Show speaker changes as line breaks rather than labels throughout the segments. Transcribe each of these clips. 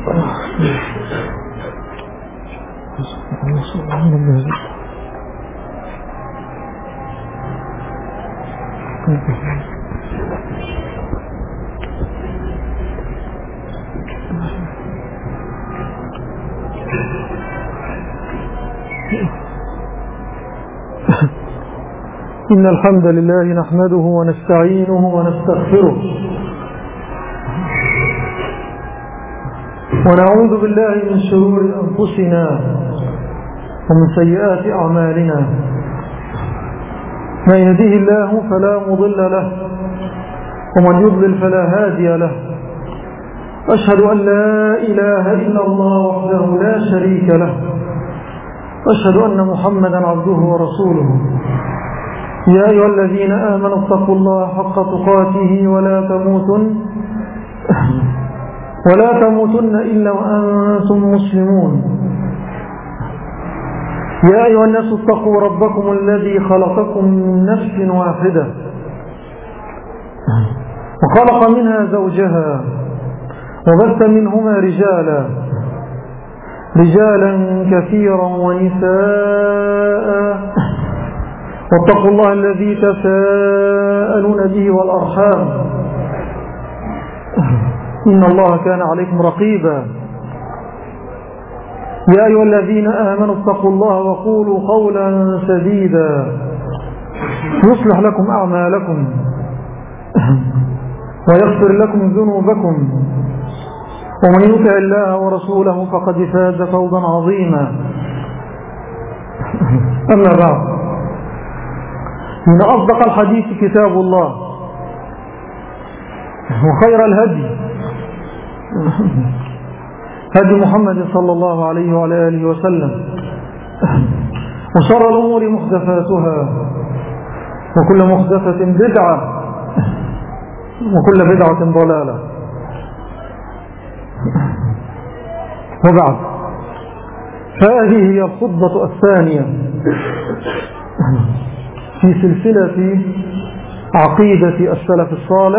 إن الحمد لله نحمده ونستعينه ونستغفره ونعوذ بالله من شرور أنفسنا ومن سيئات أعمالنا. من يهده الله فلا مضل له ومن يضلل فلا هادي له. أشهد أن لا إله إلا الله وحده لا شريك له. أشهد أن محمدا عبده ورسوله. يا أيها الذين آمنوا اتقوا الله حق تقاته ولا تموتن إلا وأنتم مسلمون. يا أيها الناس اتقوا ربكم الذي خلقكم من نفس واحدة وخلق منها زوجها وبث منهما رجالا كثيرا ونساء. واتقوا الله الذي تساءلون به والأرحام إن الله كان عليكم رقيبا. يا أيها الذين آمنوا اتقوا الله وقولوا قولا سديدا يصلح لكم أعمالكم ويغفر لكم ذنوبكم ومن يطع الله ورسوله فقد فاز فوزا عظيما. أما بعد، من أصدق الحديث كتاب الله وخير الهدي هدي محمد صلى الله عليه وعلى آله وسلم وشر الأمور محدثاتها وكل محدثة بدعة وكل بدعة ضلالة. وبعد، فهذه هي الخطبة الثانية في سلسلة عقيدة السلف الصالح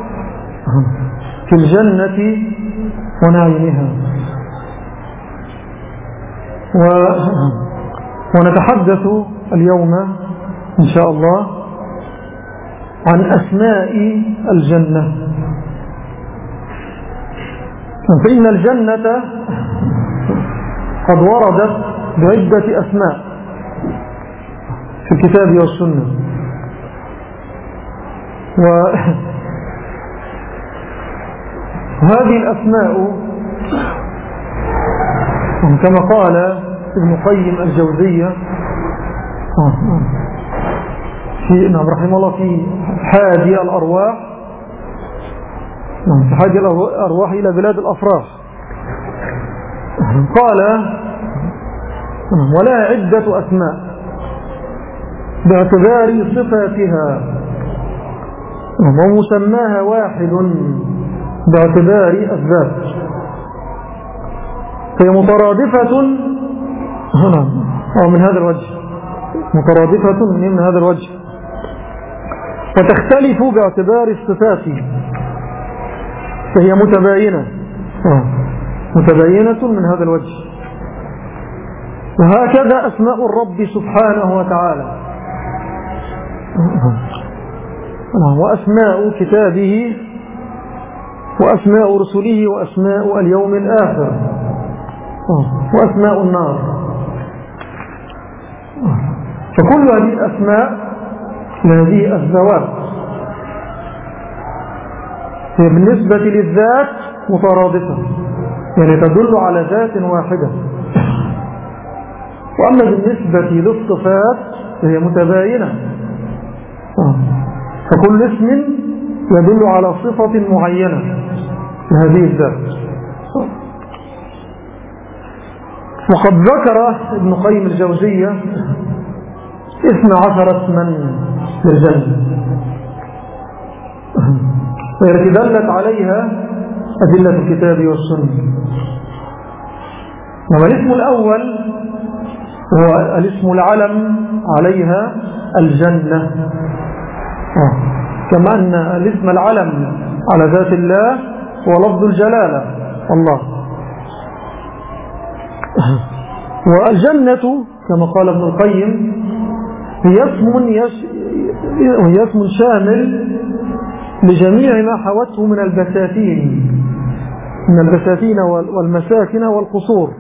في الجنة ونعيمها. ونتحدث اليوم إن شاء الله عن أسماء الجنة. فإن الجنة قد وردت بعدة أسماء في الكتاب والسنة، وهذه الأسماء كما قال ابن قيم الجوزية رحمه الله في حادي الأرواح، في حادي الأرواح إلى بلاد الأفراح، قال: ولا عدة أسماء باعتبار صفاتها ومسماها واحد باعتبار الذات، فهي مترادفة هنا أو من هذا الوجه، مترادفة من هذا الوجه، وتختلف باعتبار الصفات فهي متباينة من هذا الوجه. وهكذا أسماء الرب سبحانه وتعالى وأسماء كتابه وأسماء رسله وأسماء اليوم الآخر وأسماء النار. فكل هذه الأسماء لهذه الذوات هي بالنسبة للذات مترادفة، يعني تدل على ذات واحدة. وأما بالنسبة للصفات فهي متباينة، فكل اسم يدل على صفة معينة لهذه الذات. وقد ذكر ابن قيم الجوزية 12 اسما للجنة والتي دلت عليها أدلة الكتاب والسنة. والاسم الأول هو الاسم العلم عليها الجنة، كما أن الاسم العلم على ذات الله هو لفظ الجلالة الله، والجنة كما قال ابن القيم هي اسم شامل لجميع ما حوته من البساتين والمساكن والقصور،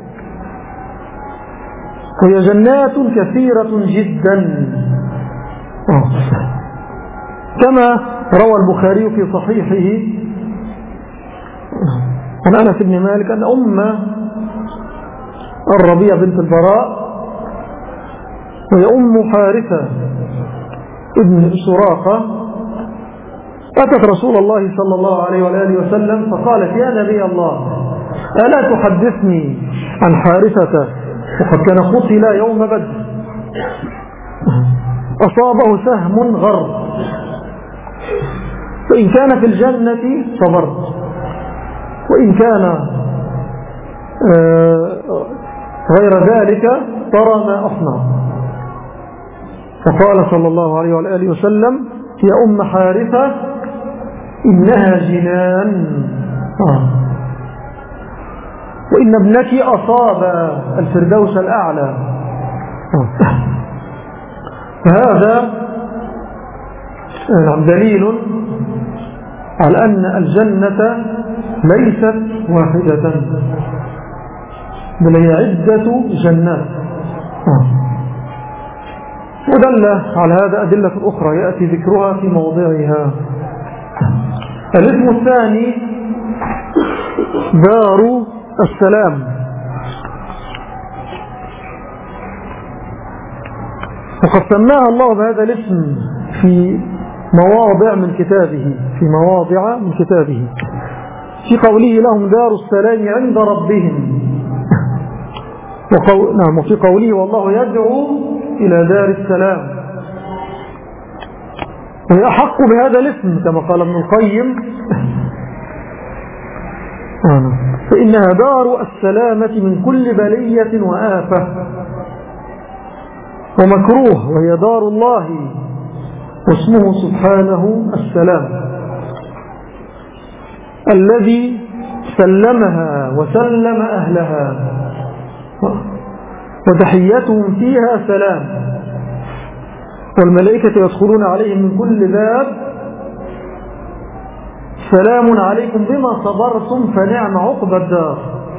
وهي جنات كثيرة جدا، كما روى البخاري في صحيحه عن أنس بن مالك أن الربيع بنت البراء وهي حارثة ابن سراقة أتت رسول الله صلى الله عليه وآله وسلم فقالت: يا نبي الله، ألا تحدثني عن حارثة وقد كان قتل يوم بدر، أصابه سهم غر، فإن كان في الجنة صبرت، وإن كان غير ذلك ترى ما أصنع. فقال صلى الله عليه وآله وسلم: يا حارثة إنها جنان، وإن ابنك أصاب الفردوس الأعلى. فهذا دليل على أن الجنة ليست واحدة، بل هي عدة جنات. ودل على هذا أدلة أخرى يأتي ذكرها في موضعها. الاسم الثاني دار السلام، وقد سماها الله بهذا الاسم في مواضع من كتابه في قوله: لهم دار السلام عند ربهم، وفي قوله: والله يدعو إلى دار السلام. وهي أحق بهذا الاسم كما قال ابن القيم: فإنها دار السلامة من كل بلية وآفة ومكروه، وهي دار الله واسمه سبحانه السلام الذي سلمها وسلم أهلها، وتحيتهم فيها سلام، والملائكة يدخلون عليهم من كل باب: سلام عليكم بما صبرتم فنعم عقبى الدار.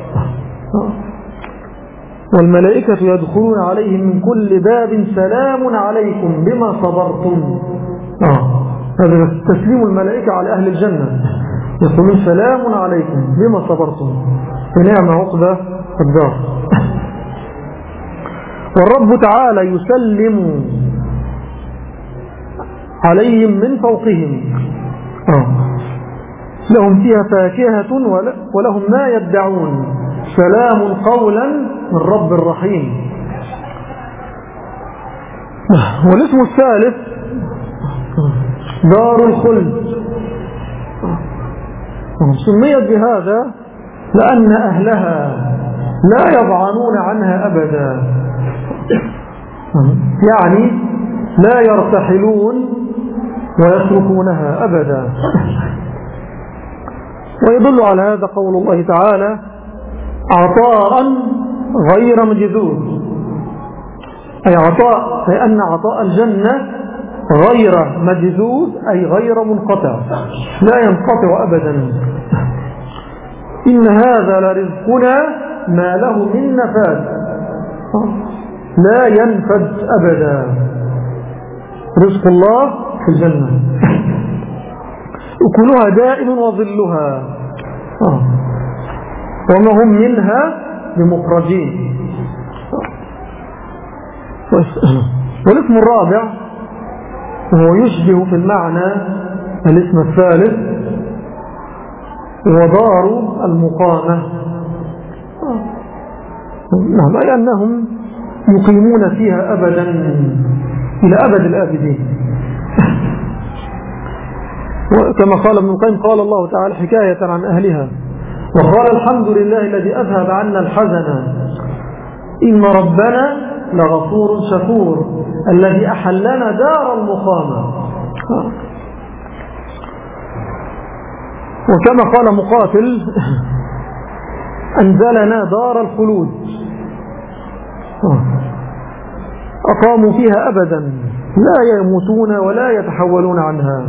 والملائكة يدخلون عليهم من كل باب: سلام عليكم بما صبرتم. هذا تسليم الملائكة على أهل الجنة، يقولون: سلام عليكم بما صبرتم فنعم عقبى الدار. والرب تعالى يسلم عليهم من فوقهم، لهم فيها فاكهة ولهم ما يدعون، سلام قولا من رب الرحيم. والاسم الثالث دار الخلد، سميت بهذا لأن أهلها لا يضعنون عنها أبدا، يعني لا يرتحلون ويتركونها أبدا. ويدل على هذا قول الله تعالى: عطاء غير مجذوذ، أي عطاء، لأن عطاء الجنة غير مجذوذ أي غير منقطع، لا ينقطع أبدا. إن هذا لرزقنا ما له من نفاد، لا ينفد أبدا. رزق الله في الجنة أكلها دائم وظلها، وما هم منها بمخرجين. والاسم الرابع هو يشبه في المعنى الاسم الثالث، هو دار المقامة، أي أنهم يقيمون فيها أبدا إلى أبد الآبدين. وكما قال ابن القيم: قال الله تعالى حكاية عن أهلها: وقال الحمد لله الذي أذهب عنا الحزن إن ربنا لغفور شكور الذي أحلنا دار المقامة. وكما قال مقاتل: أنزلنا دار الخلود، أقاموا فيها أبدا لا يموتون ولا يتحولون عنها،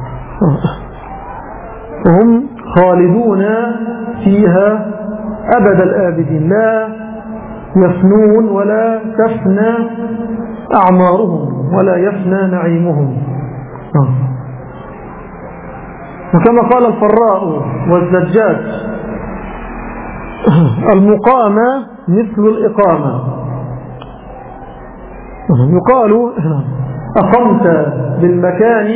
وهم خالدون فيها أبد الآبدين، لا يفنون ولا تفنى أعمارهم ولا يفنى نعيمهم. وكما قال الفراء والزجاج: المقامة مثل الإقامة. يقال: أقمت بالمكان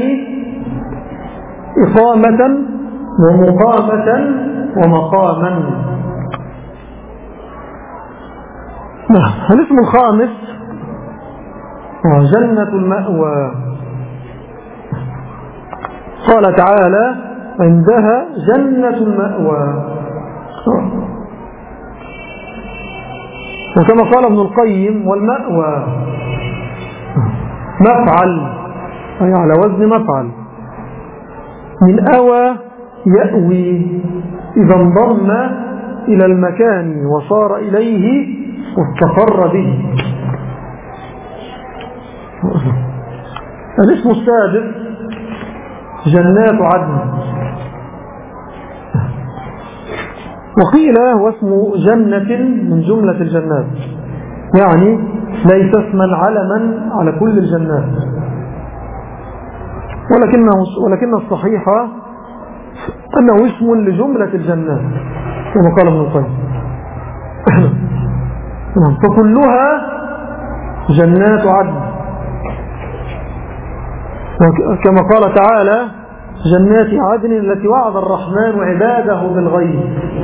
إقامة ومقامة ومقاما. الاسم الخامس جنة المأوى. قال تعالى: عندها جنة المأوى. وكما قال ابن القيم: والمأوى مفعل، أي على وزن مفعل، من أوى يأوي، إذا انضم إلى المكان وصار إليه واستقر به. الاسم السادس جنات عدن. وقيل هو اسم جنة من جملة الجنات، يعني ليس اسما علما على كل الجنات، ولكن الصحيح أنه اسم لجملة الجنات كما قال ابن القيم. فكلها جنات عدن، كما قال تعالى: جنات عدن التي وعد الرحمن عباده بالغيب.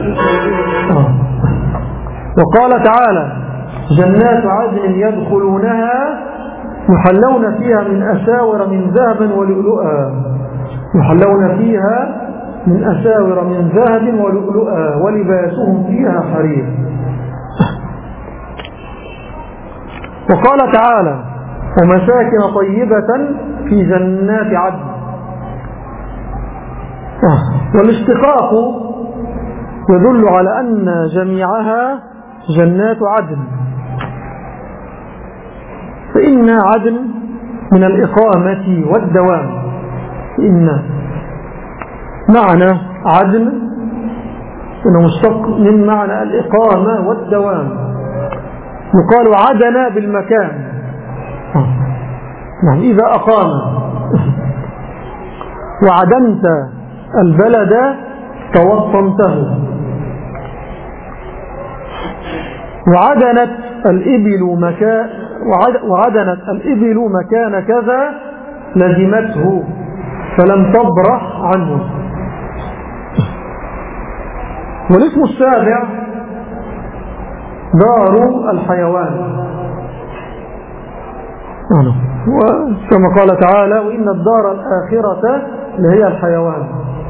وقال تعالى: جنات عدن يدخلونها يحلون فيها من أساور من ذهب ولؤلؤا، يحلون فيها من أساور من ذهب ولؤلؤا ولباسهم فيها حرير. وقال تعالى: ومساكن طيبة في جنات عدن. والاشتقاق يدل على أن جميعها جنات عدن، فإن عدن من الإقامة والدوام، إن معنى عدن إنه مشتق من معنى الإقامة والدوام. يقال عدن بالمكان، يعني إذا أقام. وعدنت البلد توطنته. وعدنت الإبل مكان كذا لزمته فلم تبرح عنه. والاسم السابع دار الحيوان، وكما قال تعالى: وإن الدار الآخرة لهي الحيوان.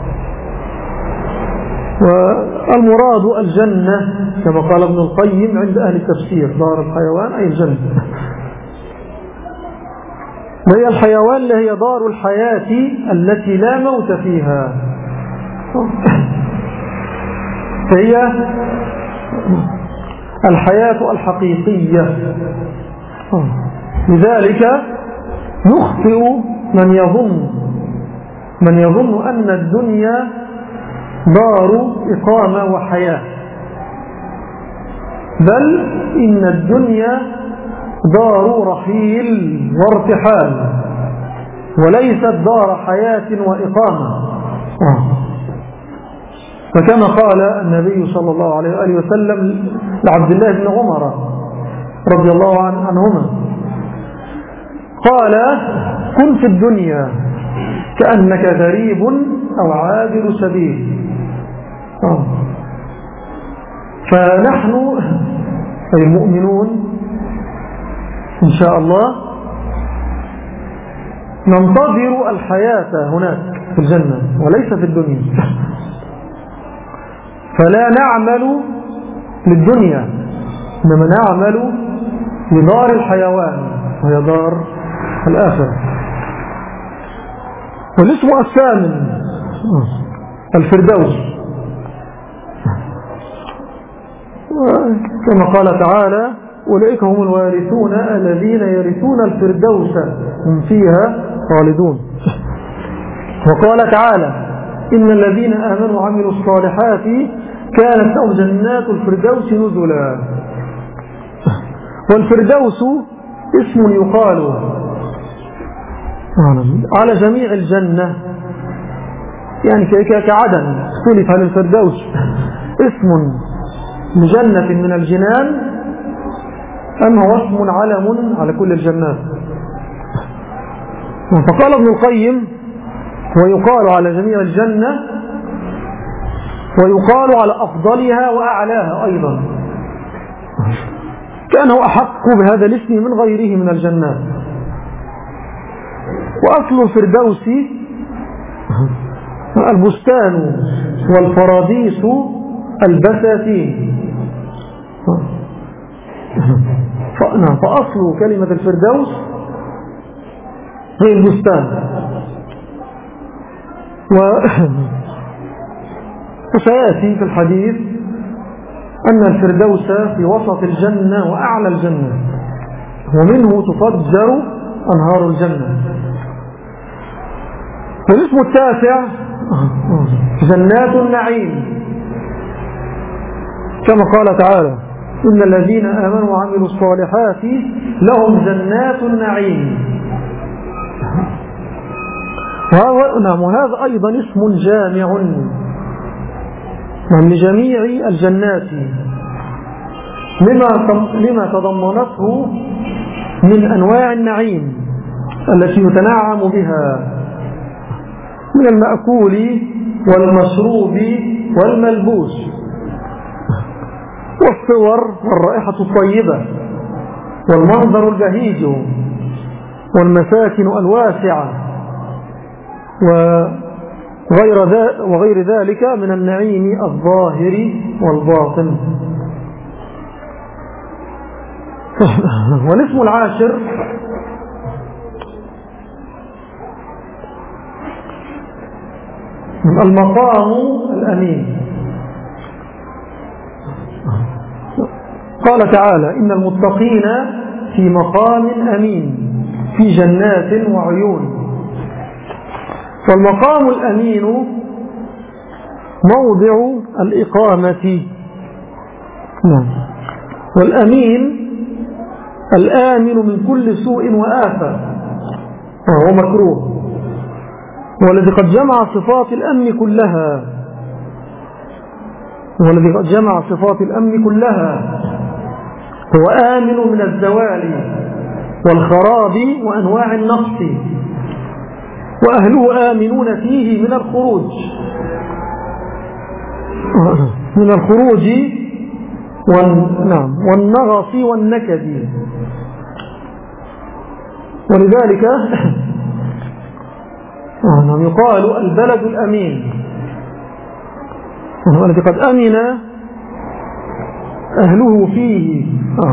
والمراد الجنة كما قال ابن القيم عند أهل التفسير: دار الحيوان أي الجنة، وهي الحيوان اللي هي دار الحياة التي لا موت فيها، فهي الحياة الحقيقية. لذلك يخطئ من يظن أن الدنيا دار إقامة وحياة، بل إن الدنيا دار رحيل وارتحال، وليست دار حياة وإقامة. فكما قال النبي صلى الله عليه وآله وسلم لعبد الله بن عمر رضي الله عنهما، قال: كن في الدنيا كأنك غريب أو عابر سبيل. فنحن المؤمنون إن شاء الله ننتظر الحياة هناك في الجنة وليس في الدنيا، فلا نعمل للدنيا إنما نعمل لدار الحيوان وهي دار الآخرة. والاسم الثامن الفردوس، كما قال تعالى: أولئك هم الوارثون الذين يرثون الفردوس هم فيها خالدون. وقال تعالى إن الذين آمنوا وعملوا الصالحات كانت لهم جنات الفردوس نزلا. والفردوس اسم يقال على جميع الجنة، يعني كعدن اختلف عن الفردوس اسم لجنة من الجنان أم هو اسم علم على كل الجنات. فقال ابن القيم ويقال على جميع الجنة ويقال على أفضلها وأعلاها أيضا، كأنه أحق بهذا الاسم من غيره من الجنات. وأصل الفردوس البستان والفراديس البساتين. فأصل كلمة الفردوس هي البستان. وسيأتي في الحديث أن الفردوس في وسط الجنة وأعلى الجنة، ومنه تفجر أنهار الجنة. والاسم التاسع جنات النعيم، كما قال تعالى إن الذين آمنوا وعملوا الصالحات لهم جنات النعيم. وهذا أيضا اسم جامع لجميع الجنات لما تضمنته من أنواع النعيم التي يتنعم بها من المأكول والمشروب والملبوس والصور والرائحة الطيبة والمنظر البهيج والمساكن الواسعة وغير ذلك من النعيم الظاهر والباطن. والاسم العاشر المقام الأمين. قال تعالى إن المتقين في مقام أمين في جنات وعيون. والمقام الأمين موضع الإقامة، والأمين الآمن من كل سوء وآفة وهو مكروه، والذي قد جمع صفات الأمن كلها، والذي قد جمع صفات الأمن كلها هو آمن من الزوال والخراب وأنواع النقص، وأهله آمنون فيه من الخروج والنغص والنكد. ولذلك يقال البلد الأمين الذي قد أمن أهله فيه.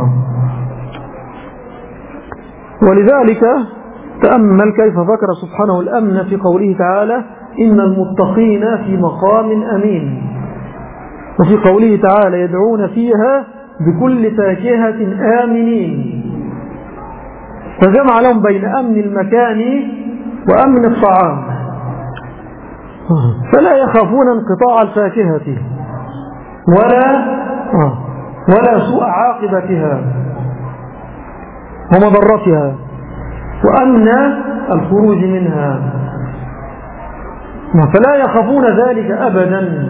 ولذلك تأمل كيف ذكر سبحانه الأمن في قوله تعالى إن المتقين في مقام أمين، وفي قوله تعالى يدعون فيها بكل فاكهة آمنين، فجمع لهم بين أمن المكان وأمن الطعام، فلا يخافون انقطاع الفاكهة ولا سوء عاقبتها ومضرتها، وأمن الخروج منها، فلا يخافون ذلك أبدا.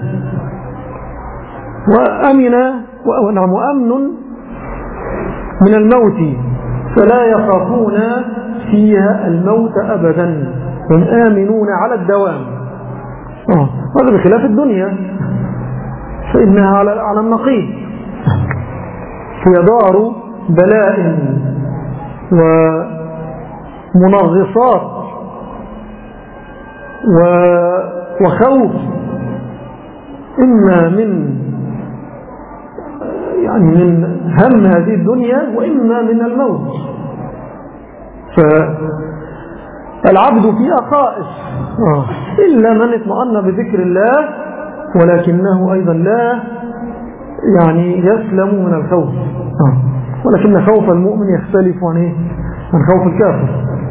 وأمن من الموت، فلا يخافون فيها الموت أبدا، هم آمنون على الدوام. هذا بخلاف الدنيا فإنها على النقيض، هي دار بلاء ومنغصات وخوف، إما من هم هذه الدنيا وإما من الموت. فالعبد فيها خائف إلا من اطمأن بذكر الله، ولكنه أيضا لا يسلم من الخوف. ولكن خوف المؤمن يختلف عن خوف الكافر.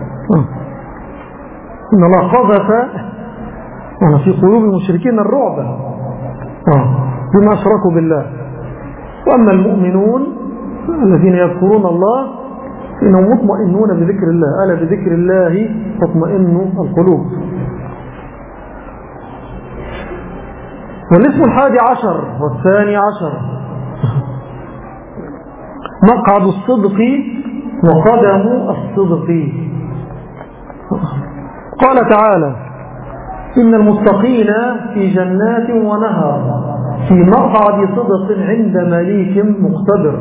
إن الله قذف في قلوب المشركين الرعب بما أشركوا بالله. وأما المؤمنون الذين يذكرون الله إنهم مطمئنون بذكر الله، ألا بذكر الله تطمئن القلوب. والاسم 11 والثاني عشر مقعد الصدق وقدم الصدق. قال تعالى: إن المتقين في جنات ونهر في مقعد صدق عند مليك مقتدر.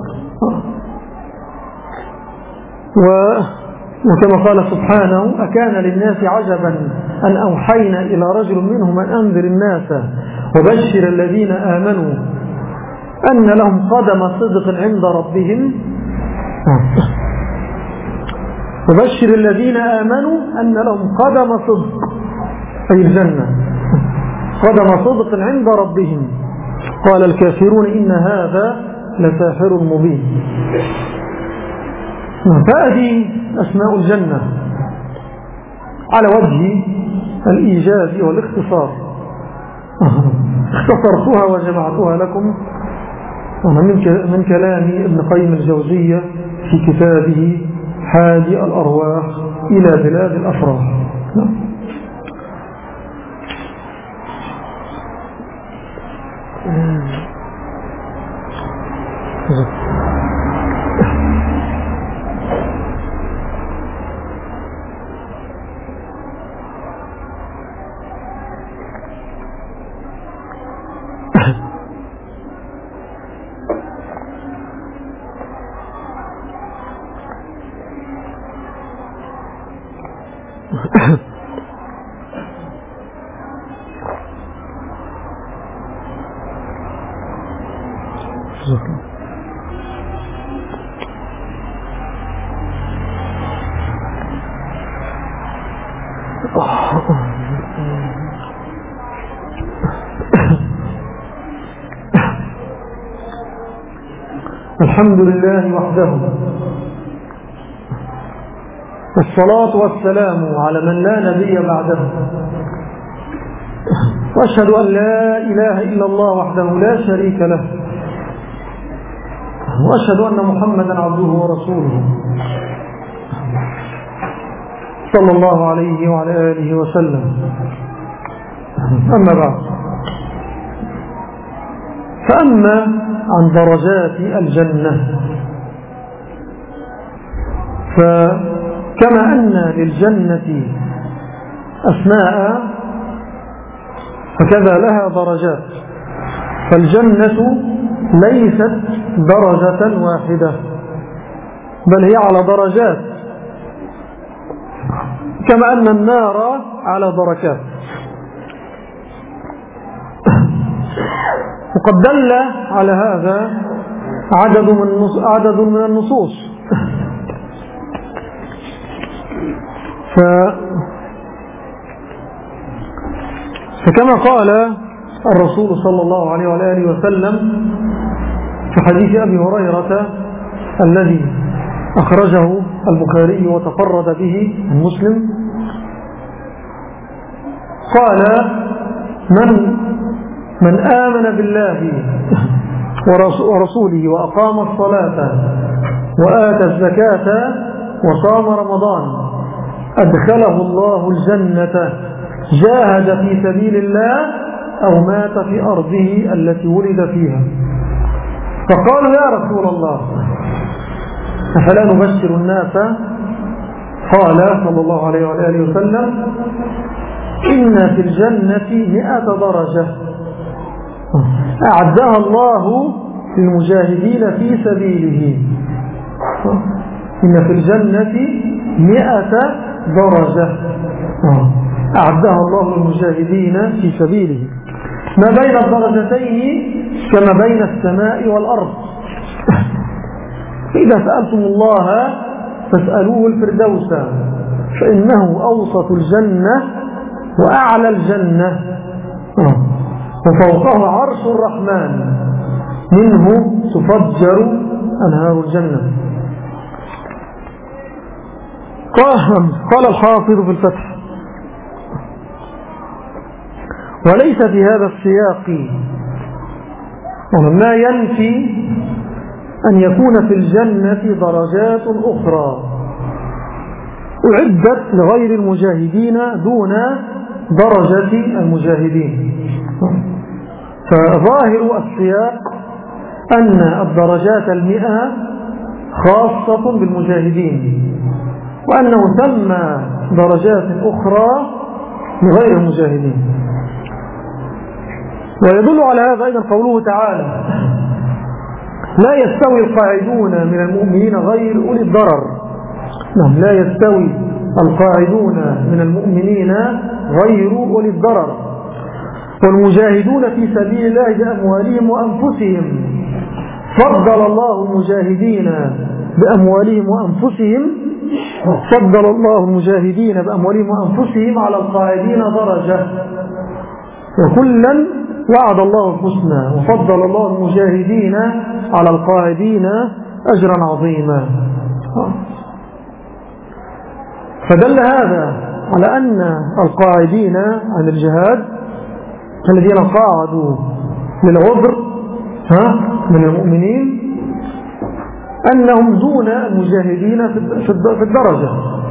وكما قال سبحانه: أكان للناس عجبا أن أوحينا إلى رجل منهم أن أنذر الناس وبشر الذين آمنوا أن لهم قدم صدق عند ربهم وبشر الذين آمنوا أن لهم قدم صدق، أي الجنة، قدم صدق عند ربهم. قال الكافرون إن هذا لساحر مبين. فهذه أسماء الجنة على وجه الإيجاز والاختصار. اختصرتها وجمعتها لكم من كلام ابن قيم الجوزية في كتابه هادي الأرواح إلى بلاد الأفراح. الحمد لله وحده، والصلاة والسلام على من لا نبي بعده، وأشهد أن لا إله إلا الله وحده لا شريك له، وأشهد أن محمدا عبده ورسوله صلى الله عليه وعلى آله وسلم. أما بعد، فأما عن درجات الجنة، فكما أن للجنة أسماء فكذا لها درجات. فالجنة ليست درجة واحدة، بل هي على درجات، كما أن النار على دركات. وقد دل على هذا عدد من النصوص. فكما قال الرسول صلى الله عليه وآله وسلم في حديث أبي هريرة الذي أخرجه البخاري وتفرد به مسلم، قال: من آمن بالله ورسوله وأقام الصلاة وآتى الزكاة وصام رمضان أدخله الله الجنة، جاهد في سبيل الله أو مات في أرضه التي ولد فيها. فقالوا: يا رسول الله، أفلا نبشر الناس؟ قال صلى الله عليه وآله وسلم: إن في الجنة 100 درجة أعدها الله للمجاهدين في سبيله. إن في الجنة 100 درجة أعدها الله للمجاهدين في سبيله، ما بين الدرجتين كما بين السماء والأرض. إذا سألتم الله فاسألوه الفردوس، فإنه أوسط الجنة وأعلى الجنة، وفوقه عرش الرحمن، منه تفجر أنهار الجنة. قال الحافظ في الفتح: وليس في هذا السياق وما ينفي أن يكون في الجنة درجات أخرى أعدت لغير المجاهدين دون درجة المجاهدين. فظاهر السياق أن الدرجات 100 خاصة بالمجاهدين، وأنه ثم درجات أخرى لغير المجاهدين. ويدل على هذا أيضا قوله تعالى: لا يستوي القاعدون من المؤمنين غير أولي الضرر. نعم، لا يستوي القاعدون من المؤمنين غير أولي الضرر والمجاهدون في سبيل الله بأموالهم وأنفسهم. فضل الله المجاهدين بأموالهم وأنفسهم على القاعدين درجة، وكلا وعد الله الحسنى، وفضل الله المجاهدين على القاعدين أجرا عظيما. فدل هذا على أن القاعدين عن الجهاد الذين قاعدوا للعذر من المؤمنين أنهم دون المجاهدين في الدرجة.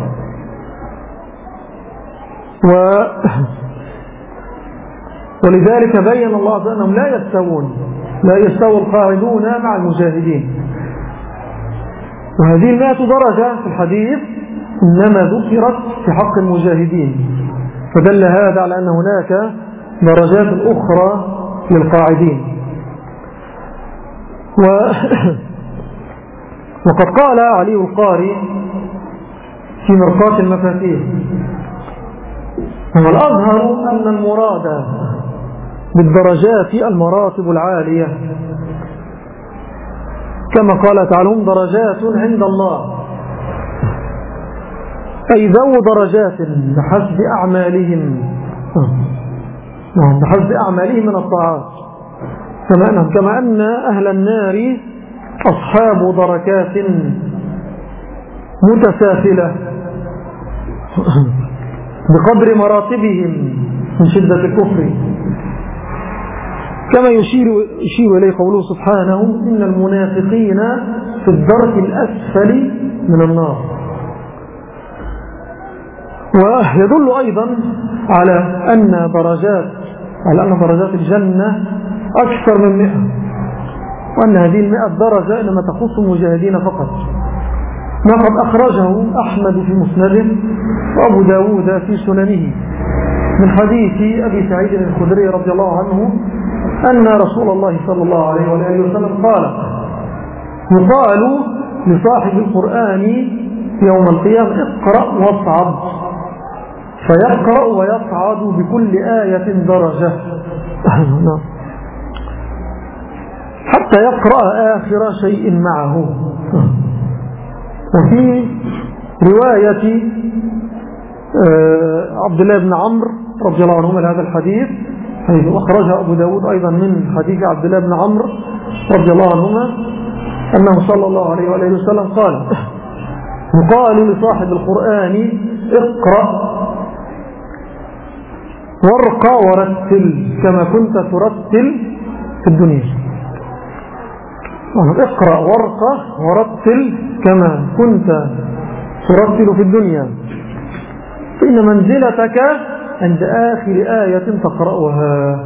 ولذلك بين الله أنهم لا يستوي القاعدون مع المجاهدين. وهذه 100 درجة في الحديث إنما ذكرت في حق المجاهدين، فدل هذا على أن هناك درجات أخرى للقاعدين. وقد قال علي القاري في مرقاة المفاتيح: هو الأظهر أن المراد بالدرجات المراتب العالية، كما قال تعالى: هم درجات عند الله، أي ذو درجات بحسب أعمالهم من الطاعات، كما أن أهل النار أصحاب دركات متسافلة بقدر مراتبهم من شدة الكفر، كما يشير إليه قوله سبحانه: إن المنافقين في الدرك الأسفل من النار. ويدل أيضا على أن درجات الجنة أكثر من 100، وأن هذه 100 درجة إنما تخص المجاهدين فقط. ما قد أخرجه أحمد في مسنده وأبو داود في سننه من حديث أبي سعيد الخدري رضي الله عنه أن رسول الله صلى الله عليه وآله وسلم قال: يقال لصاحب القرآن يوم القيامة: اقرأ واصعد، فيقرأ ويصعد بكل آية درجة حتى يقرأ آخر شيء معه. وفي رواية عبد الله بن عمرو رضي الله عنهما هذا الحديث، حيث أخرجها أبو داود أيضا من حديث عبد الله بن عمرو رضي الله عنهما أنه صلى الله عليه وآله وسلم قال: يقال لصاحب القرآن: اقرأ وارقى ورتل كما كنت ترتل في الدنيا. اقرأ وارقى ورتل كما كنت ترتل في الدنيا، فإن منزلتك عند آخر آية تقرأها.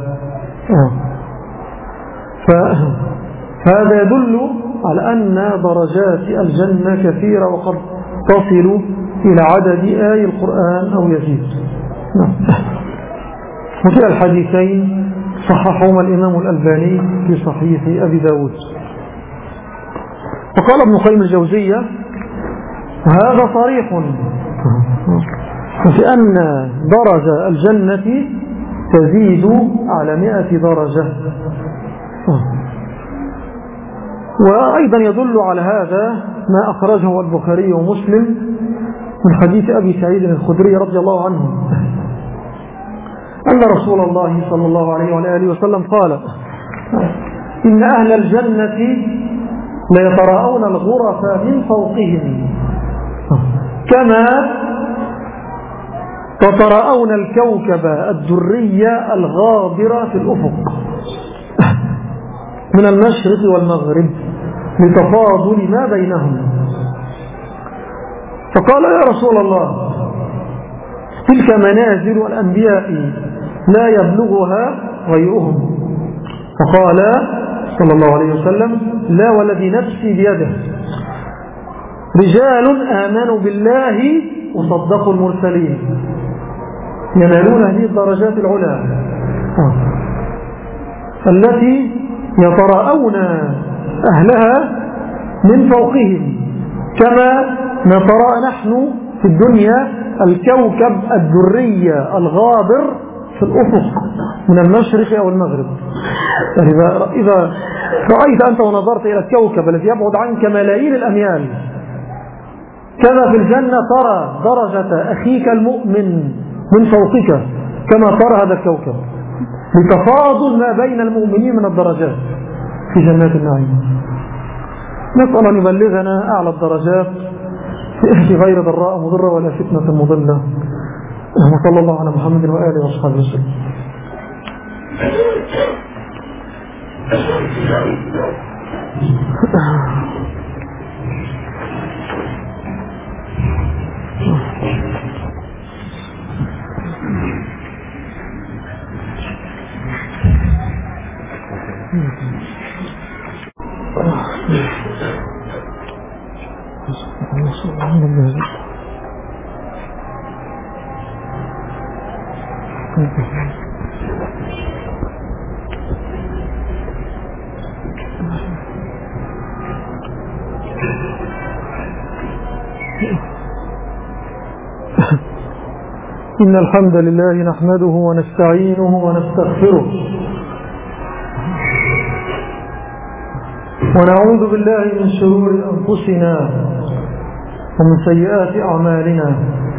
فهذا يدل على أن درجات الجنة كثيرة، وقد تصل إلى عدد آي القرآن أو يزيد. وفي الحديثين صححهما الإمام الألباني في صحيح أبي داود. وقال ابن قيم الجوزية: هذا صريح في أن درجة الجنة تزيد على 100 درجة. وأيضا يدل على هذا ما أخرجه البخاري ومسلم من حديث أبي سعيد الخدري رضي الله عنه أن رسول الله صلى الله عليه وآله وسلم قال: إن أهل الجنة ليتراءون الغرف من فوقهم كما تتراءون الكوكب الدري الغابر في الأفق من المشرق والمغرب لتفاضل ما بينهم. فقال يا رسول الله تلك منازل الأنبياء لا يبلغها غيرهم. فقال صلى الله عليه وسلم لا والذي نفسي بيده رجال آمنوا بالله وصدقوا المرسلين ينالون هذه الدرجات العلى التي يتراءون أهلها من فوقهم كما نتراءى نحن في الدنيا الكوكب الدري الغابر في الأفق من المشرق أو المغرب. إذا رأيت أنت ونظرت إلى الكوكب الذي يبعد عنك ملايين الأميال كذا في الجنة ترى درجة أخيك المؤمن من فوقك كما ترى هذا الكوكب لتفاضل ما بين المؤمنين من الدرجات في جنات النعيم. نسأل أن يبلغنا أعلى الدرجات في غير ضراء مضرة ولا فتنة مضلة. وصلى الله على محمد وآله وصحبه وسلم. إن الحمد لله نحمده ونستعينه ونستغفره ونعوذ بالله من شرور أنفسنا ومن سيئات أعمالنا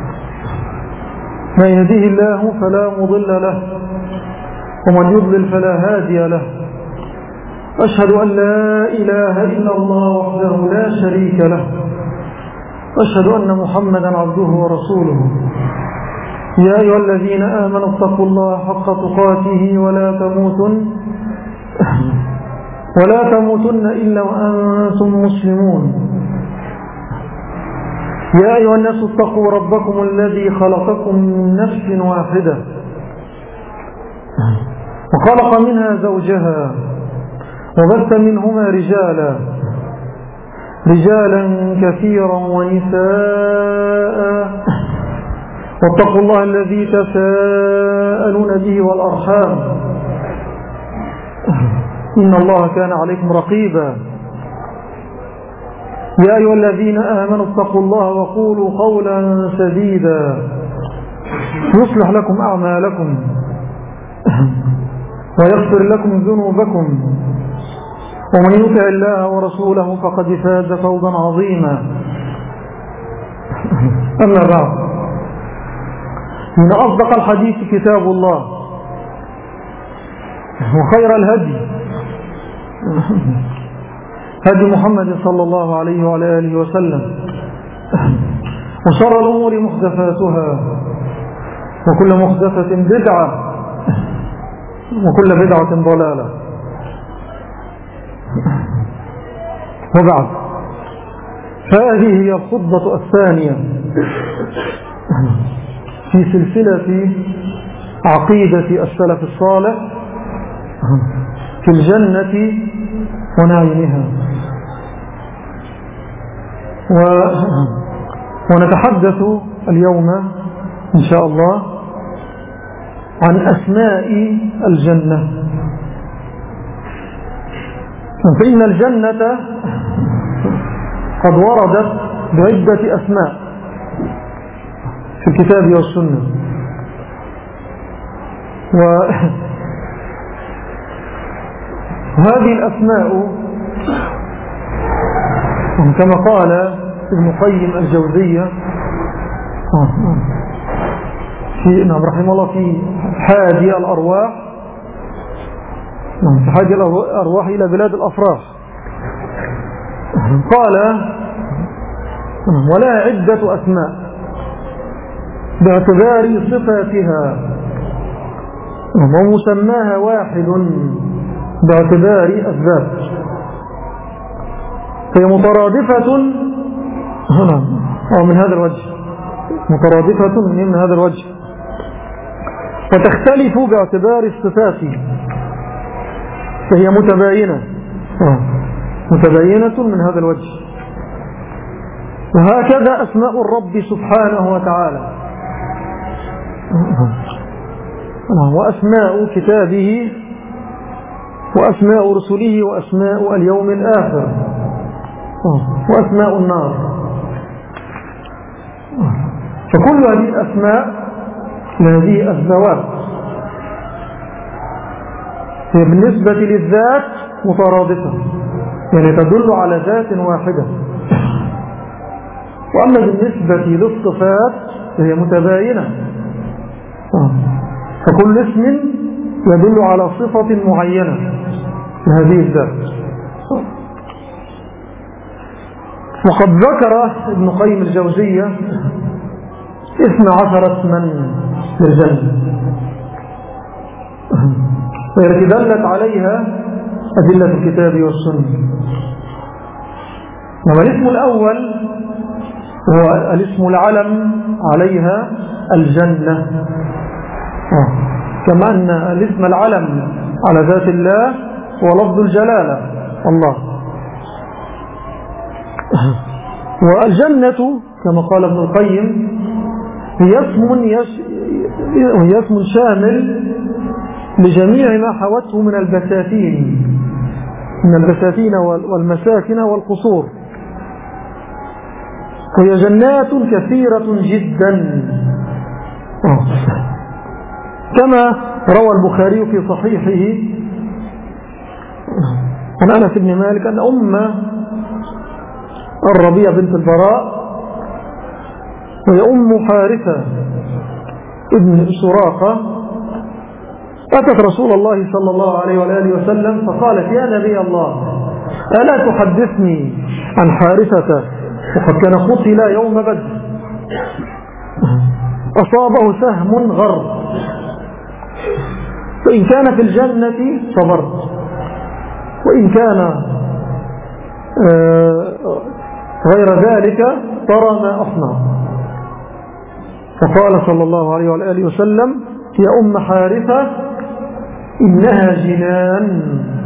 من يهديه الله فلا مضل له ومن يضلل فلا هادي له. أشهد أن لا إله إلا الله وحده لا شريك له أشهد أن محمدا عبده ورسوله. يا أيها الذين آمنوا اتقوا الله حق تقاته ولا تموتن إلا وأنتم مسلمون. يا أيها الناس اتقوا ربكم الذي خلقكم من نفس واحدة وخلق منها زوجها وبث منهما رجالا كثيرا ونساء واتقوا الله الذي تساءلون به والأرحام إن الله كان عليكم رقيبا. يا أيها الذين آمنوا اتقوا الله وقولوا قولا سديدا يصلح لكم أعمالكم ويغفر لكم ذنوبكم ومن يطع الله ورسوله فقد فاز فوزا عظيما. أما بعد من أصدق الحديث كتاب الله وخير الهدي هدي محمد صلى الله عليه وعلى آله وسلم وشر الأمور محدثاتها وكل محدثة بدعة وكل بدعة ضلالة. وبعد فهذه هي الخطبة الثانية في سلسلة عقيدة السلف الصالح في الجنة ونعيمها. ونتحدث اليوم إن شاء الله عن أسماء الجنة. فإن الجنة قد وردت بعدة أسماء في الكتاب والسنة وهذه الأسماء كما قال ابن القيم الجوزية رحمه الله في حادي الأرواح في حادي الأرواح إلى بلاد الأفراح قال ولا عدة أسماء باعتبار صفاتها، ومسماها واحد باعتبار الذات، فهي مترادفة هنا أو من هذا الوجه، مترادفة من هذا الوجه، وتختلف باعتبار الصفات، فهي متباينة من هذا الوجه. وهكذا أسماء الرب سبحانه وتعالى، وأسماء كتابه وأسماء رسله وأسماء اليوم الآخر وأسماء النار. فكل هذه الأسماء هذه الذوات هي بالنسبة للذات مترادفة، يعني تدل على ذات واحدة. وأما بالنسبة للصفات فهي متباينة، فكل اسم يدل على صفة معينة لهذه الذات. وقد ذكر ابن قيم الجوزية 12 اسما للجنة، والتي دلت عليها أدلة الكتاب والسنة. الاسم الأول هو الاسم العلم عليها الجنة، كما أن الاسم العلم على ذات الله هو لفظ الجلالة الله. والجنة كما قال ابن القيم هي اسم شامل لجميع ما حوته من البساتين والمساكن والقصور، وهي جنات كثيرة جدا، كما روى البخاري في صحيحه عن أنس بن مالك أن أم الربيع بنت البراء وهي أم حارثة ابن سراقة أتت رسول الله صلى الله عليه وآله وسلم فقالت يا نبي الله ألا تحدثني عن حارثة وقد كان قتل يوم بدر أصابه سهم غر، فإن كان في الجنة صبرت، وإن كان غير ذلك ترى ما أصنع. فقال صلى الله عليه وآله وسلم يا أم حارثة إنها جنان،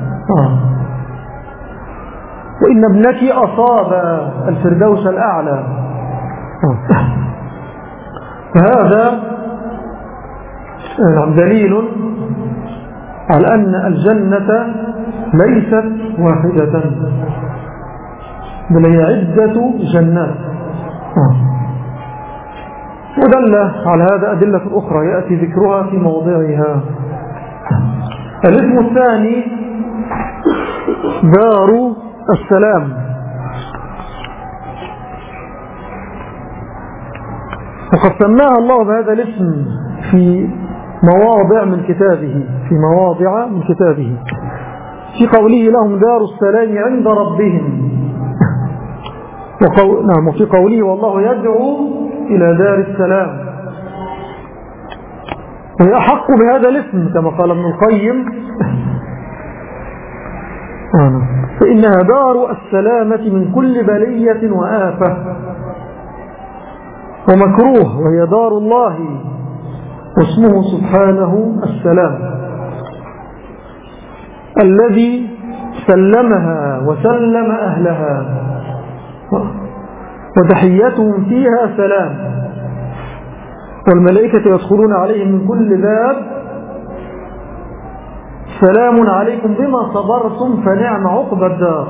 وإن ابنك أصاب الفردوس الأعلى. فهذا دليل على أن الجنة ليست واحدة بل هي عدة جنات. ودل على هذا أدلة أخرى يأتي ذكرها في موضعها. الاسم الثاني دار السلام، وقد سماها الله بهذا الاسم في مواضع من كتابه في قوله لهم دار السلام عند ربهم، وفي قوله والله يدعو إلى دار السلام، وهي أحق بهذا الاسم كما قال ابن القيم فإنها دار السلامة من كل بلية وآفة ومكروه، وهي دار الله واسمه سبحانه السلام الذي سلمها وسلم أهلها، وتحيتهم فيها سلام، والملائكة يدخلون عليهم من كل باب سلام عليكم بما صبرتم فنعم عقبى الدار.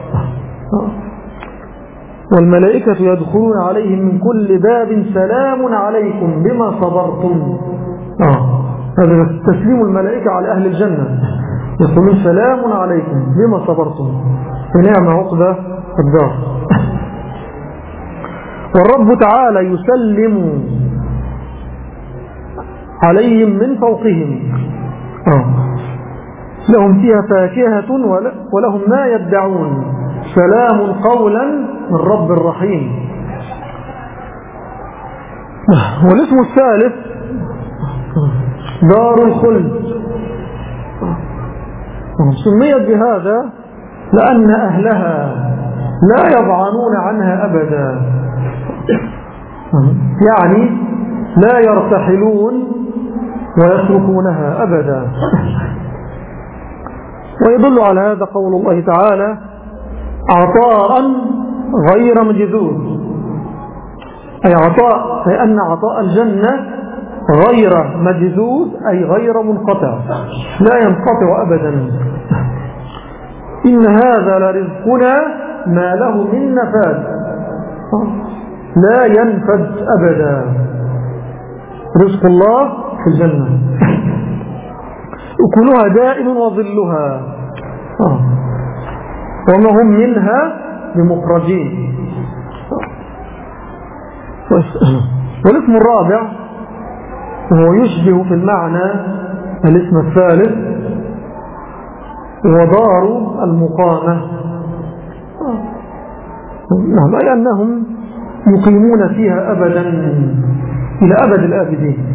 والملائكة يدخلون عليهم من كل باب سلام عليكم بما صبرتم. هذا تسليم الملائكة على أهل الجنة، يقولون سلام عليكم بما صبرتم فنعم عقبى الدار. والرب تعالى يسلم عليهم من فوقهم، لهم فيها فاكهة ولهم ما يدعون سلام قولا من رب رحيم. والاسم الثالث دار الخلد، سميت بهذا لأن أهلها لا يضعنون عنها أبدا، يعني لا يرتحلون ويتركونها أبدا. ويدل على هذا قول الله تعالى عطاء غير مجذوذ، أي عطاء، أي أن عطاء الجنة غير مجذوذ، أي غير منقطع، لا ينقطع أبدا. إن هذا لرزقنا ما له من نفاد، لا ينفد أبدا. رزق الله في الجنة أكلها دائم وظلها وما هم منها بمخرجين. والاسم الرابع وهو يشبه في المعنى الاسم الثالث ودار المقامة، أي أنهم يقيمون فيها أبدا إلى أبد الآبدين.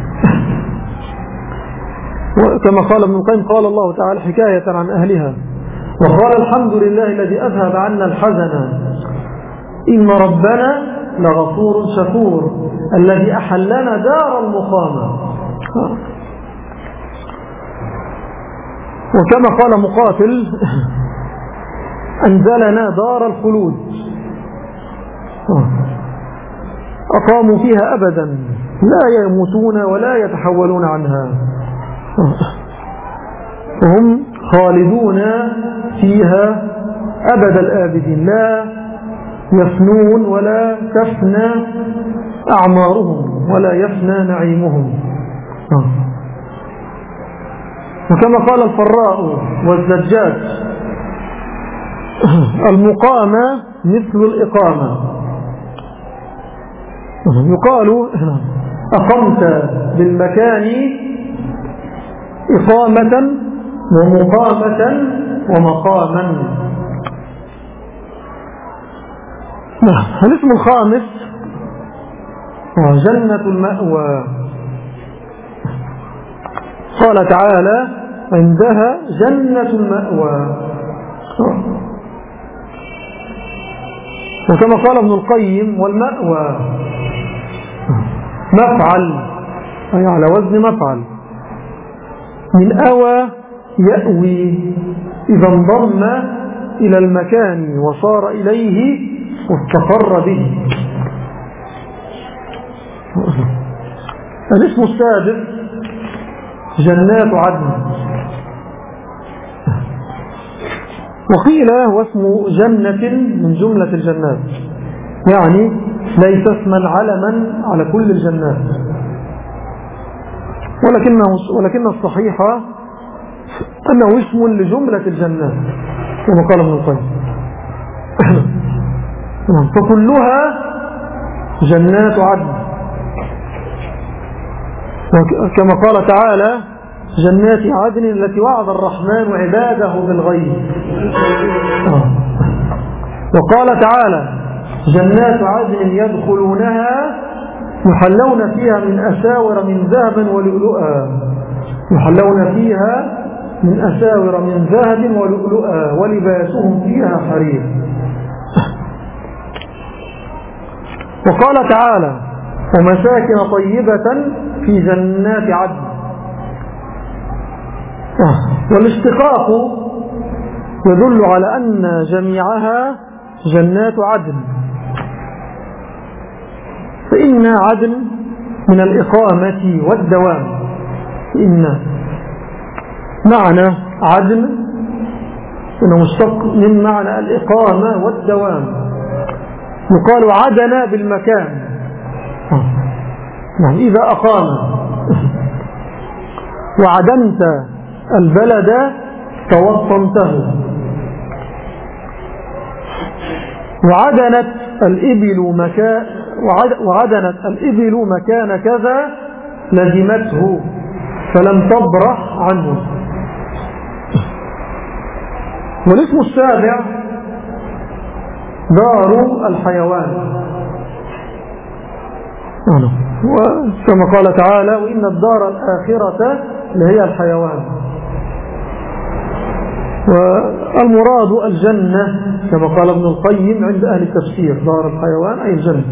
كما قال ابن القيم قال الله تعالى حكاية عن أهلها وقال الحمد لله الذي أذهب عنا الحزن إن ربنا لغفور شكور الذي أحلنا دار المقامة. وكما قال مقاتل أنزلنا دار الخلود، أقاموا فيها أبدا لا يموتون ولا يتحولون عنها، وهم خالدون فيها أبد الآبدين، لا يفنون ولا تفنى أعمارهم ولا يفنى نعيمهم. وكما قال الفراء والزجاج المقامة مثل الإقامة، يقال أقمت بالمكان إقامة ومقامة ومقاما. الاسم الخامس جنة المأوى، قال تعالى عندها جنة المأوى. وكما قال ابن القيم والمأوى مفعل، أي على وزن مفعل، من أوى يأوي إذا انضم إلى المكان وصار إليه واستقر به. الاسم السادس جنات عدن، وقيل هو اسم جنة من جملة الجنات، يعني ليس اسما علما على كل الجنات، ولكن الصحيح أنه اسم لجملة الجنات كما قال ابن القيم. فكلها جنات عدن، كما قال تعالى جنات عدن التي وعد الرحمن عباده بالغيب. وقال تعالى جنات عدن يدخلونها يحلون فيها من أساور من ذهب ولؤلؤا، يحلون فيها من أساور من ذهب ولؤلؤا ولباسهم فيها حرير. وقال تعالى ومساكن طيبة في جنات عدن. والاشتقاق يدل على أن جميعها جنات عدن، فإن عدن من الإقامة والدوام، فإن معنى عدن إنه مشتق من معنى الإقامة والدوام، يقال عدن بالمكان، يعني إذا أقام. وعدنت البلد توطنته. وعدنت الإبل مكان كذا لزمته فلم تبرح عنه. والاسم السابع دار الحيوان. وكما قال تعالى وإن الدار الآخرة لهي الحيوان. والمراد الجنة كما قال ابن القيم عند أهل التفسير، دار الحيوان أي الجنة،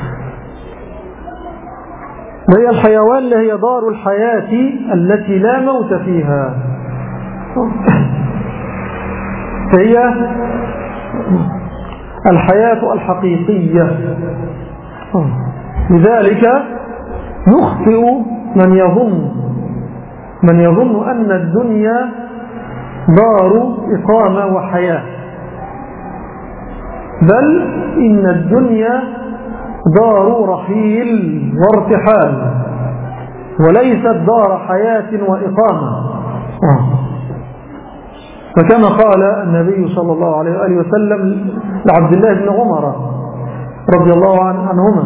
وهي الحيوان لهي دار الحياة التي لا موت فيها، فهي الحياة الحقيقية. لذلك يخطئ من يظن أن الدنيا دار إقامة وحياة، بل إن الدنيا دار رحيل وارتحال وليست دار حياة وإقامة. فكما قال النبي صلى الله عليه وآله وسلم لعبد الله بن عمر رضي الله عنهما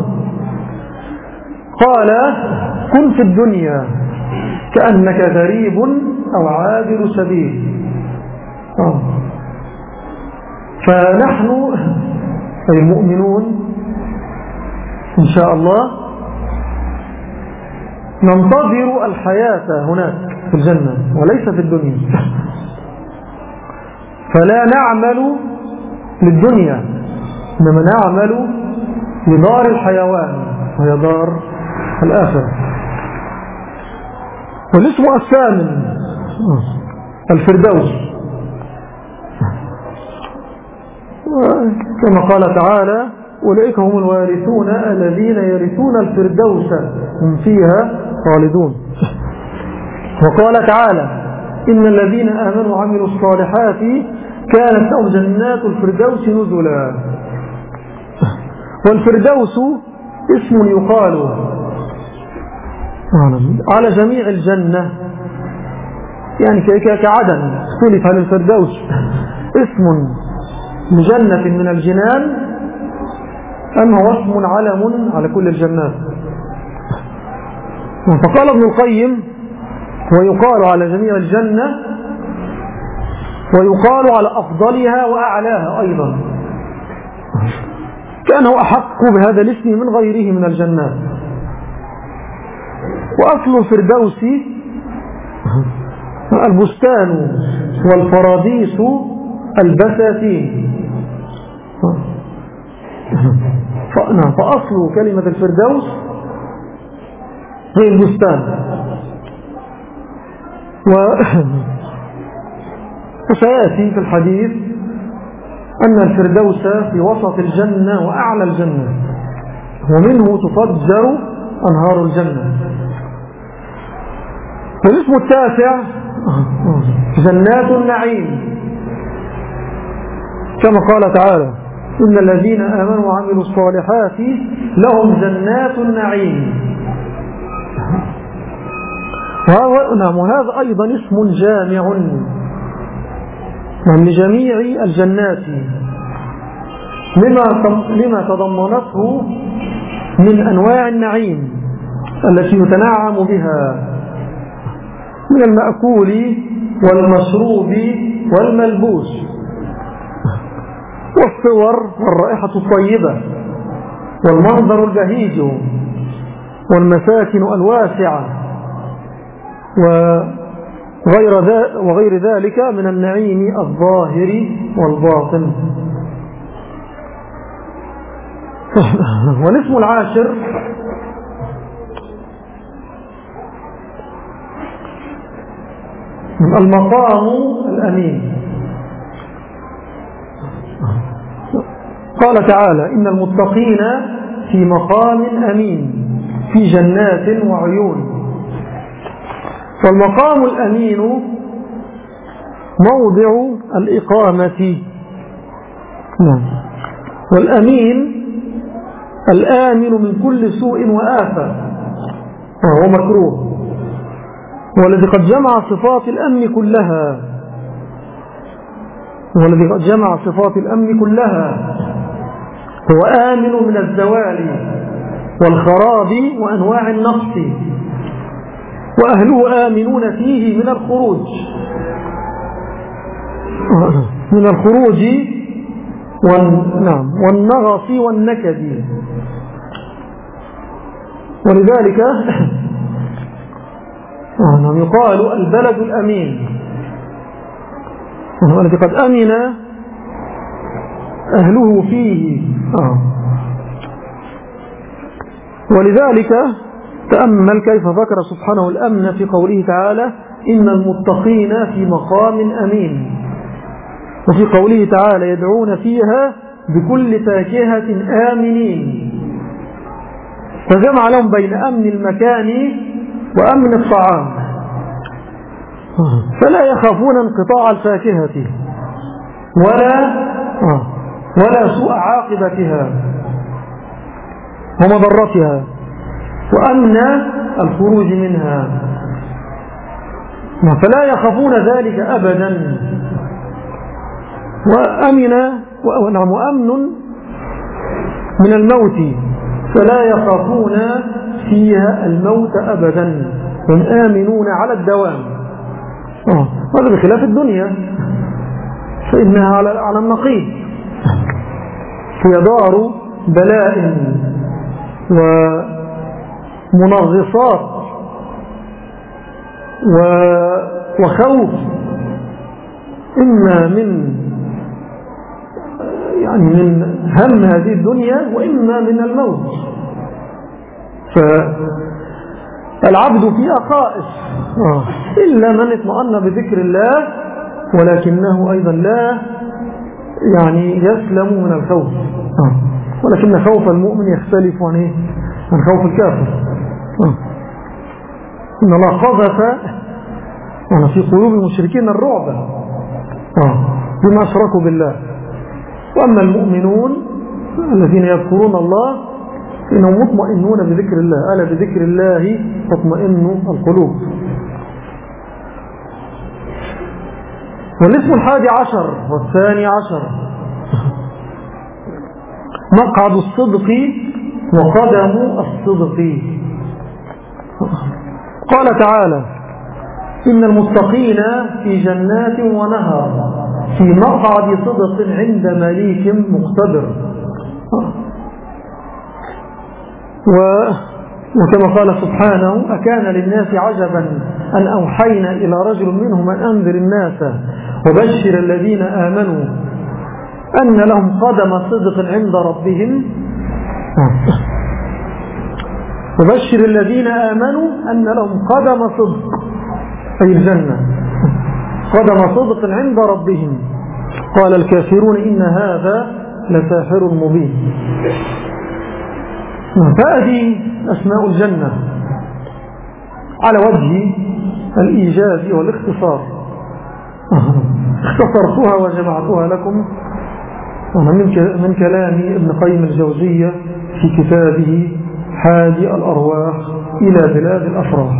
قال كن في الدنيا كأنك غريب أو عابر سبيل. فنحن المؤمنون إن شاء الله ننتظر الحياة هناك في الجنة وليس في الدنيا، فلا نعمل للدنيا إنما نعمل لدار الحيوان وهي دار الآخرة. والاسم الثامن الفردوس، كما قال تعالى أولئك هم الوارثون الذين يرثون الفردوس هم فيها خالدون. وقال تعالى إن الذين آمنوا وعملوا الصالحات كانت لهم جنات الفردوس نزلا. والفردوس اسم يقال على جميع الجنة، يعني كعدن اختلف عن الفردوس اسم لجنة من الجنان أم هو اسم علم على كل الجنات. فقال ابن القيم ويقال على جميع الجنة ويقال على أفضلها وأعلاها أيضا، كأنه أحق بهذا الاسم من غيره من الجنات. وأصل الفردوس البستان والفراديس البساتين. فأصل كلمة الفردوس هي البستان. وسيأتي في الحديث أن الفردوس في وسط الجنة وأعلى الجنة ومنه تفجر أنهار الجنة. والاسم التاسع جنات النعيم، كما قال تعالى إن الذين آمنوا وعملوا الصالحات لهم جنات النعيم. وهذا أيضا اسم جامع لجميع الجنات لما تضمنته من أنواع النعيم التي يتنعم بها من المأكول والمشروب والملبوس والصور والرائحة الطيبة والمنظر البهيج والمساكن الواسعة وغير ذلك من النعيم الظاهر والباطن. والاسم العاشر المقام الأمين. قال تعالى إن المتقين في مقام أمين في جنات وعيون. والمقام الأمين موضع الإقامة، والأمين الآمن من كل سوء وآفة وهو مكروه، والذي قد جمع صفات الأمن كلها، هو آمن من الزوال والخراب وأنواع النقص، وأهله آمنون فيه من الخروج والنغص والنكد. ولذلك يقال البلد الأمين والذي قد أمن أهله فيه. ولذلك تأمل كيف ذكر سبحانه الأمن في قوله تعالى إن المتقين في مقام أمين، وفي قوله تعالى يدعون فيها بكل فاكهة آمنين، فجمع لهم بين أمن المكان وأمن الطعام، فلا يخافون انقطاع الفاكهة ولا سوء عاقبتها ومضرتها، وأمن الخروج منها، فلا يخافون ذلك أبدا. وأمن من الموت، فلا يخافون فيها الموت أبدا، هم آمنون على الدوام. هذا بخلاف الدنيا فإنها على النقيض، هي دار بلاء ومنغصات وخوف، إما من هم هذه الدنيا وإما من الموت. فالعبد في أخائف إلا من اطمأن بذكر الله، ولكنه أيضا لا يسلم من الخوف، ولكن خوف المؤمن يختلف عن خوف الكافر. إن الله قذف في قلوب المشركين الرعب بما أشركوا بالله، وأما المؤمنون الذين يذكرون الله إنهم مطمئنون بذكر الله، ألا بذكر الله تطمئن القلوب. والاسم 11 والثاني عشر مقعد الصدق وقدم الصدق. قال تعالى إن المتقين في جنات ونهر في مقعد صدق عند مليك مقتدر. وكما قال سبحانه أكان للناس عجبا أن أوحينا إلى رجل منهم أن أنذر الناس وبشر الذين آمنوا أن لهم قدم صدق عند ربهم، وبشر الذين آمنوا أن لهم قدم صدق، أي الجنة قدم صدق عند ربهم. قال الكافرون إن هذا لساحر مبين. فهذه أسماء الجنة على وجه الإيجاز والاختصار، اختصرتها وجمعتها لكم من كلام ابن قيم الجوزية في كتابه هادي الأرواح إلى بلاد الأفراح.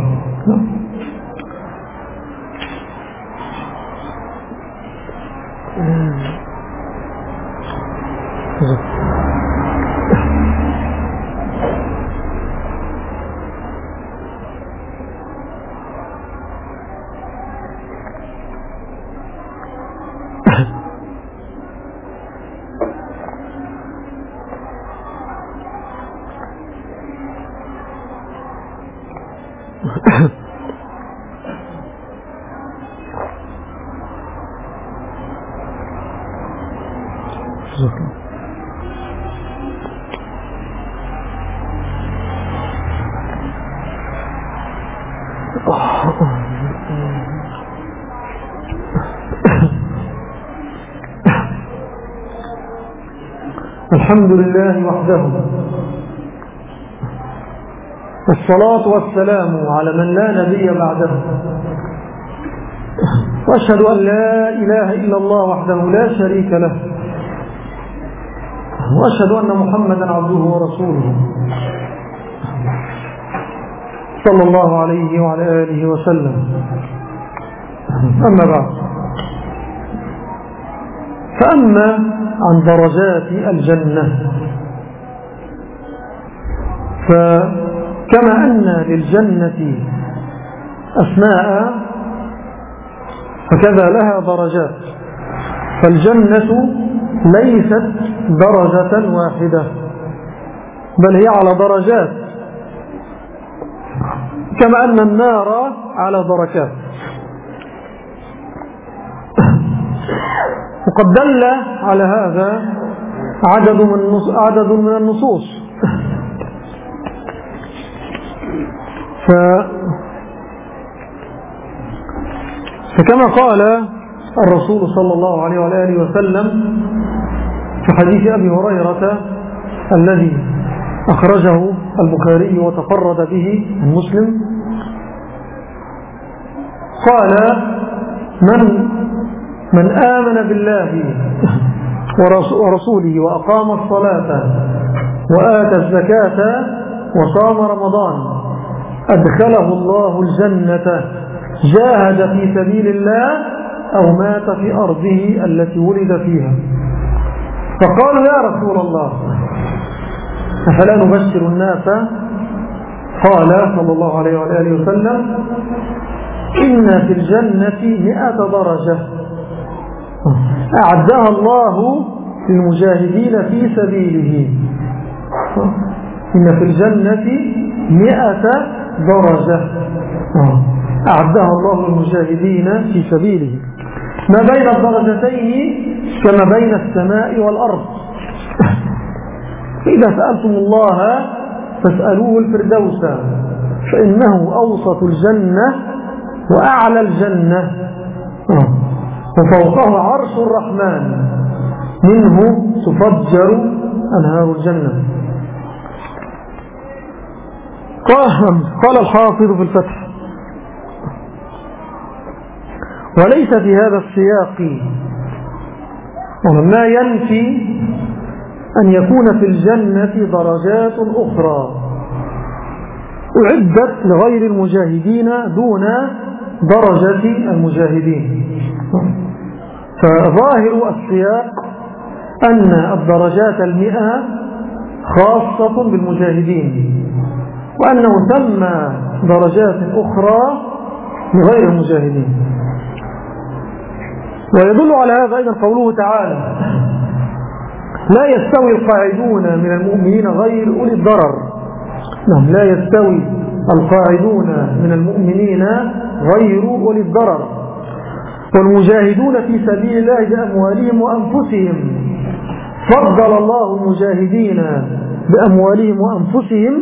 الحمد لله وحده، والصلاة والسلام على من لا نبي بعده، وأشهد أن لا إله إلا الله وحده لا شريك له، وأشهد أن محمدا عبده ورسوله صلى الله عليه وعلى آله وسلم. أما بعد، فأما عن درجات الجنة، فكما أن للجنة أسماء فكذا لها درجات. فالجنة ليست درجة واحدة، بل هي على درجات، كما أن النار على دركات. وقد دل على هذا عدد من النصوص. فكما قال الرسول صلى الله عليه وآله وسلم في حديث أبي هريرة الذي أخرجه البخاري وتفرد به المسلم، قال: من آمن بالله ورسوله وأقام الصلاة وآتى الزكاة وصام رمضان أدخله الله الجنة، جاهد في سبيل الله أو مات في أرضه التي ولد فيها. فقالوا: يا رسول الله، أفلا نبشر الناس؟ قال صلى الله عليه وآله وسلم: إن في الجنة 100 درجة أعدها الله للمجاهدين في سبيله. إن في الجنة 100 درجة أعدها الله للمجاهدين في سبيله، ما بين الدرجتين كما بين السماء والأرض. إذا سألتم الله فاسألوه الفردوس، فإنه أوسط الجنة وأعلى الجنة، وفوقه عرش الرحمن، منه تفجر أنهار الجنة. قال الحافظ في الفتح: وليس في هذا السياق ما ينفي أن يكون في الجنة درجات أخرى أعدت لغير المجاهدين دون درجة المجاهدين. فظاهر السياق أن الدرجات 100 خاصة بالمجاهدين، وأنه ثم درجات أخرى لغير المجاهدين. ويدل على هذا أيضا قوله تعالى: لا يستوي القاعدون من المؤمنين غير أولي الضرر. لا يستوي القاعدون من المؤمنين غير أولي الضرر والمجاهدون في سبيل الله بأموالهم وأنفسهم. فضل الله المجاهدين بأموالهم وأنفسهم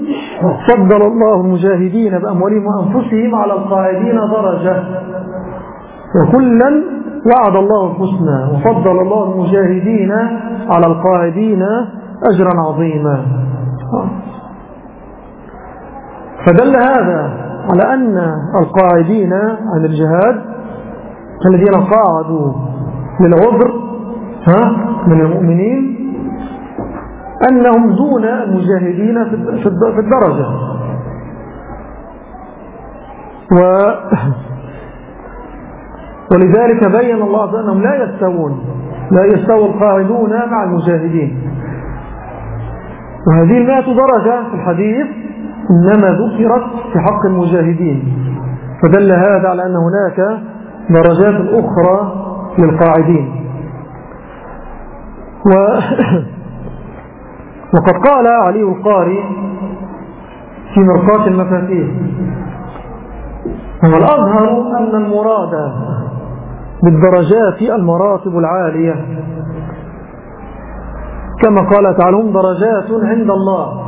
على القاعدين درجة، وكلا وعد الله الحسنى، وفضل الله المجاهدين على القاعدين أجرا عظيما. فدل هذا على أن القاعدين عن الجهاد الذين قاعدوا للعذر من المؤمنين أنهم دون المجاهدين في الدرجة. ولذلك بين الله أنهم لا يستوي القاعدون مع المجاهدين. وهذه 100 درجة في الحديث إنما ذكرت في حق المجاهدين، فدل هذا على أن هناك درجات أخرى للقاعدين. وقد قال علي القاري في مرقاة المفاتيح: والأظهر أن المراد بالدرجات المراتب العالية، كما قال تعالى: هم درجات عند الله،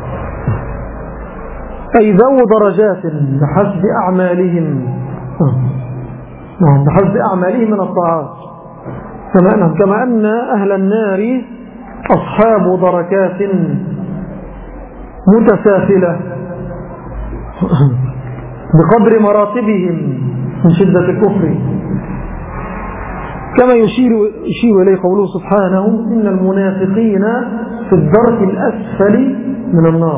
أي ذو درجات بحسب أعمالهم من الطاعات، كما أن أهل النار أصحاب دركات متسافلة بقدر مراتبهم من شدة الكفر، كما يشير إليه قوله سبحانه: إن المنافقين في الدرك الأسفل من النار.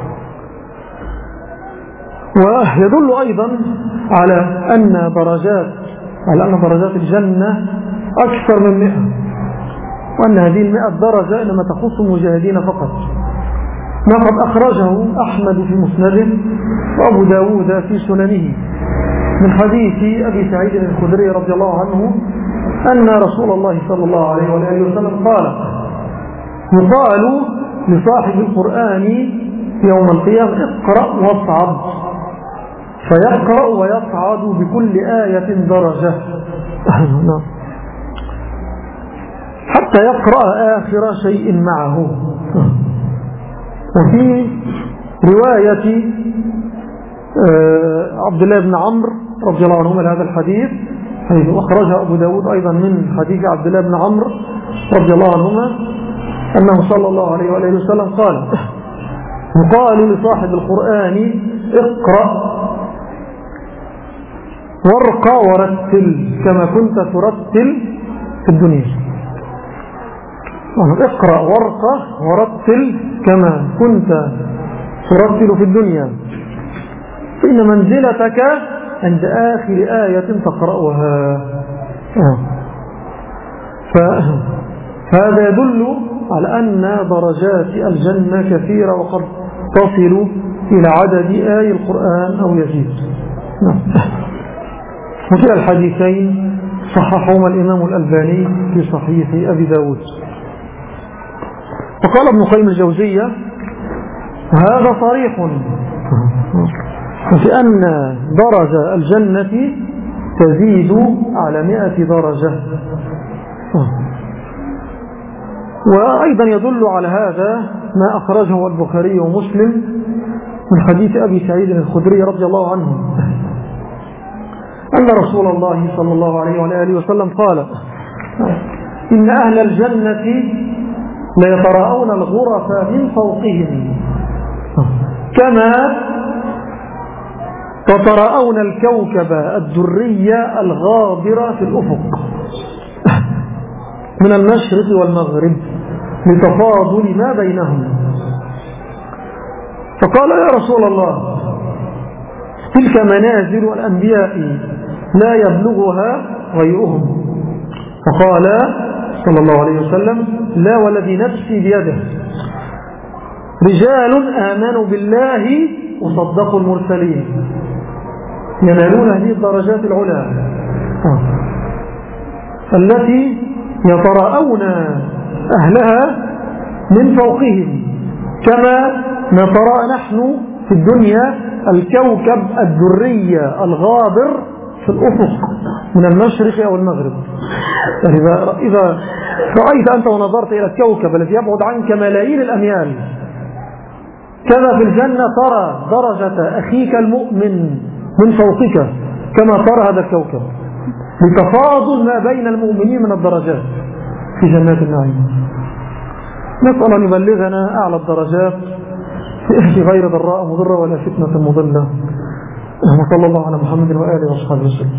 ويدل أيضا على أن درجات الجنة أكثر من 100، وأن هذه 100 درجة إنما تخص المجاهدين فقط، ما قد أخرجه أحمد في مسنده وأبو داود في سننه من حديث أبي سعيد الخدري رضي الله عنه أن رسول الله صلى الله عليه وآله وسلم قال: يقال لصاحب القرآن يوم القيامة: اقرأ واصعد، فيقرأ ويصعد بكل آية درجة حتى يقرأ آخر شيء معه. وفي رواية عبد الله بن عمرو رضي الله عنهما لهذا الحديث، حيث أخرجها أبو داود أيضا من حديث عبد الله بن عمرو رضي الله عنهما، أنه صلى الله عليه وآله وسلم قال: يقال لصاحب القرآن: اقرأ وارقى ورتل كما كنت ترتل في الدنيا. اقرأ وارقى ورتل كما كنت ترتل في الدنيا، فإن منزلتك عند آخر آية تقرأها. فهذا يدل على أن درجات الجنة كثيرة، وقد تصل إلى عدد آي القرآن أو يزيد. وكلا الحديثين صححهما الإمام الألباني في صحيح أبي داود. وقال ابن قيم الجوزية: هذا صريح في أن درجة الجنة تزيد على 100 درجة. وأيضا يدل على هذا ما أخرجه البخاري ومسلم من حديث أبي سعيد الخدري رضي الله عنه أن رسول الله صلى الله عليه وآله وسلم قال: إن أهل الجنة ليتراءون الغرف من فوقهم كما تتراءون الكوكب الدري الغابر في الأفق من المشرق والمغرب لتفاضل ما بينهم. فقال: يا رسول الله، تلك منازل الأنبياء لا يبلغها غيرهم. فقال صلى الله عليه وسلم: لا والذي نفسي بيده، رجال آمنوا بالله وصدقوا المرسلين ينالون هذه الدرجات العلى التي يتراءون أهلها من فوقهم كما نتراءى نحن في الدنيا الكوكب الدري الغابر في الأفق من المشرق أو المغرب. يعني إذا رأيت أنت ونظرت إلى الكوكب الذي يبعد عنك ملايين الأميال، كذا في الجنة ترى درجة أخيك المؤمن من فوقك كما ترى هذا الكوكب، لتفاضل ما بين المؤمنين من الدرجات في جنات النعيم. نسأل أن يبلغنا أعلى الدرجات في غير ضراء مضرة ولا فتنة مضلة. وصلى الله على محمد وآله وصحبه وسلم.